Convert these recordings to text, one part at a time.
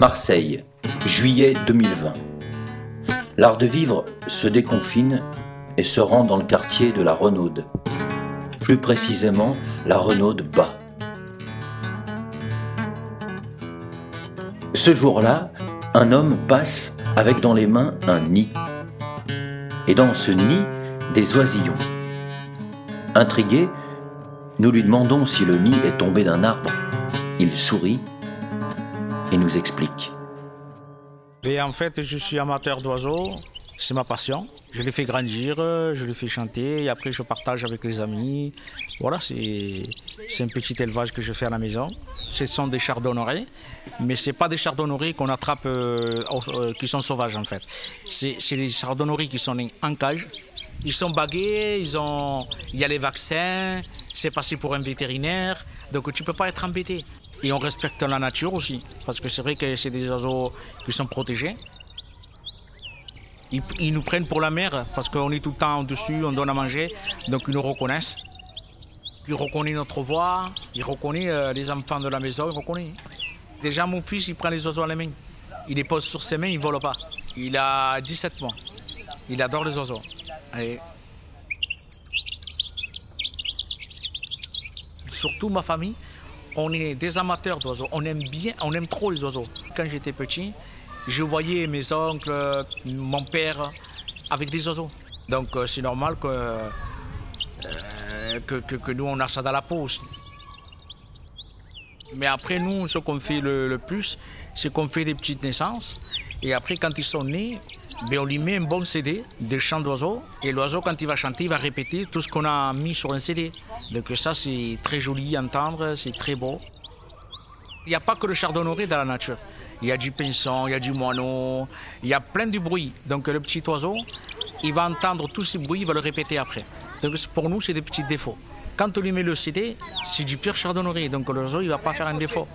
Marseille, juillet 2020. L'art de vivre se déconfine et se rend dans le quartier de la Renaude. Plus précisément, la Renaude Bas. Ce jour-là, un homme passe avec dans les mains un nid. Et dans ce nid, des oisillons. Intrigués, nous lui demandons si le nid est tombé d'un arbre. Il sourit et nous explique. Et en fait, je suis amateur d'oiseaux, c'est ma passion. Je les fais grandir, je les fais chanter et après je partage avec les amis. Voilà, c'est un petit élevage que je fais à la maison. Ce sont des chardonnerets, mais ce n'est pas des chardonnerets qu'on attrape qui sont sauvages en fait. C'est des chardonnerets qui sont en cage. Ils sont bagués, il y a les vaccins, c'est passé pour un vétérinaire, donc tu ne peux pas être embêté. Et on respecte la nature aussi, parce que c'est vrai que c'est des oiseaux qui sont protégés. Ils nous prennent pour la mère, parce qu'on est tout le temps au-dessus, on donne à manger, donc ils nous reconnaissent. Ils reconnaissent notre voix, ils reconnaissent les enfants de la maison, ils reconnaissent. Déjà mon fils, il prend les oiseaux à la main. Il les pose sur ses mains, il ne vole pas. Il a 17 mois. Il adore les oiseaux. Et surtout ma famille, on est des amateurs d'oiseaux. On aime trop les oiseaux. Quand j'étais petit, je voyais mes oncles, mon père avec des oiseaux. Donc c'est normal que nous on a ça dans la peau aussi. Mais après nous, ce qu'on fait le plus, c'est qu'on fait des petites naissances. Et après quand ils sont nés, on lui met un bon CD de chants d'oiseaux. Et l'oiseau, quand il va chanter, il va répéter tout ce qu'on a mis sur un CD. Donc ça, c'est très joli à entendre, c'est très beau. Il n'y a pas que le chardonneret dans la nature. Il y a du pinson, il y a du moineau, il y a plein de bruits. Donc le petit oiseau, il va entendre tous ces bruits, il va le répéter après. Donc pour nous, c'est des petits défauts. Quand on lui met le CD, c'est du pur chardonneret. Donc l'oiseau, il ne va pas faire un défaut.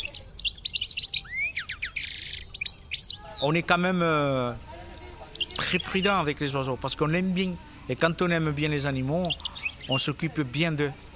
On est quand même très prudent avec les oiseaux parce qu'on l'aime bien. Et quand on aime bien les animaux, on s'occupe bien d'eux.